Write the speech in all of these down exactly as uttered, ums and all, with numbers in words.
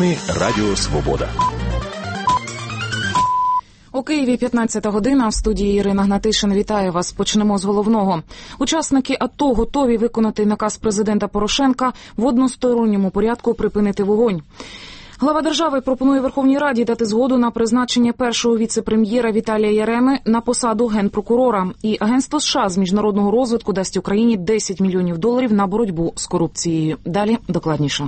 Новини Радіо Свобода. У Києві п'ятнадцята година, в студії Ірина Гнатишин. Вітаю вас. Почнемо з головного. Учасники АТО готові виконати наказ президента Порошенка в односторонньому порядку припинити вогонь. Глава держави пропонує Верховній Раді дати згоду на призначення першого віце-прем'єра Віталія Яреми на посаду генпрокурора. І Агентство США з міжнародного розвитку дасть Україні десять мільйонів доларів на боротьбу з корупцією. Далі докладніше.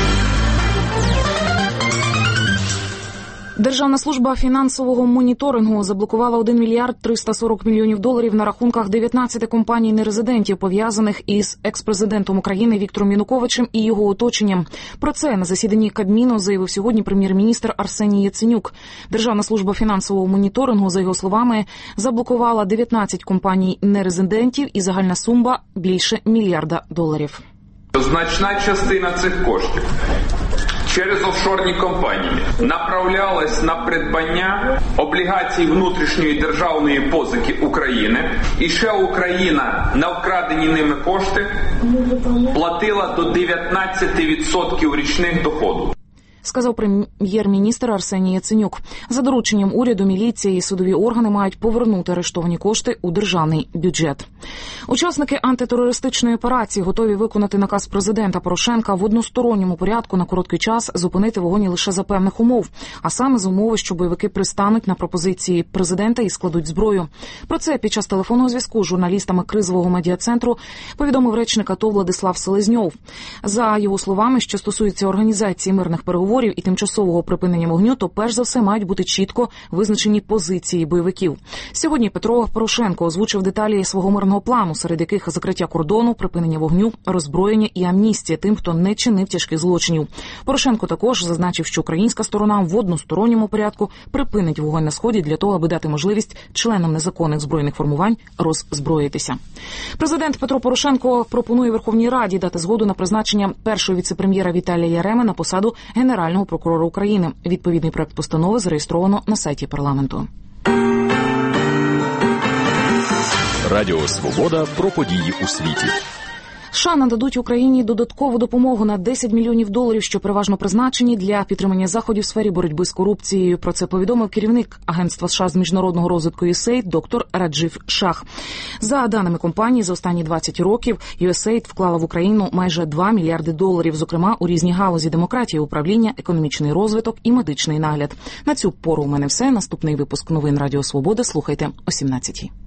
Державна служба фінансового моніторингу заблокувала один мільярд триста сорок мільйонів доларів на рахунках дев'ятнадцяти компаній-нерезидентів, пов'язаних із екс-президентом України Віктором Януковичем і його оточенням. Про це на засіданні Кабміну заявив сьогодні прем'єр-міністр Арсеній Яценюк. Державна служба фінансового моніторингу, за його словами, заблокувала дев'ятнадцять компаній-нерезидентів і загальна сума більше мільярда доларів. Значна частина цих коштів через офшорні компанії направлялась на придбання облігацій внутрішньої державної позики України. І ще Україна на вкрадені ними кошти платила до дев'ятнадцяти відсотків річних доходу. Сказав прем'єр-міністр Арсеній Яценюк. За дорученням уряду, міліція і судові органи мають повернути арештовані кошти у державний бюджет. Учасники антитерористичної операції готові виконати наказ президента Порошенка в односторонньому порядку на короткий час зупинити вогонь лише за певних умов, а саме з умови, що бойовики пристануть на пропозиції президента і складуть зброю. Про це під час телефонного зв'язку з журналістами кризового медіа-центру повідомив речник АТО Владислав Селезньов. За його словами, що стосується організації мирних переговорів і тимчасового припинення вогню, то перш за все мають бути чітко визначені позиції бойовиків. Сьогодні Петро Порошенко озвучив деталі свого мирного плану, серед яких закриття кордону, припинення вогню, роззброєння і амністія тим, хто не чинив тяжких злочинів. Порошенко також зазначив, що українська сторона в односторонньому порядку припинить вогонь на Сході для того, аби дати можливість членам незаконних збройних формувань роззброїтися. Президент Петро Порошенко пропонує Верховній Раді дати згоду на призначення першого віце-прем'єра Віталія Яреми на посаду генерального прокурора України. Відповідний проект постанови зареєстровано на сайті парламенту. Радіо Свобода про події у світі. США нададуть Україні додаткову допомогу на десять мільйонів доларів, що переважно призначені для підтримання заходів в сфері боротьби з корупцією. Про це повідомив керівник Агентства США з міжнародного розвитку ю ес ей ді доктор Раджив Шах. За даними компанії, за останні двадцять років ю ес ей ді вклала в Україну майже два мільярди доларів, зокрема у різні галузі: демократії, управління, економічний розвиток і медичний нагляд. На цю пору у мене все. Наступний випуск новин Радіо Свобода слухайте о сімнадцятій.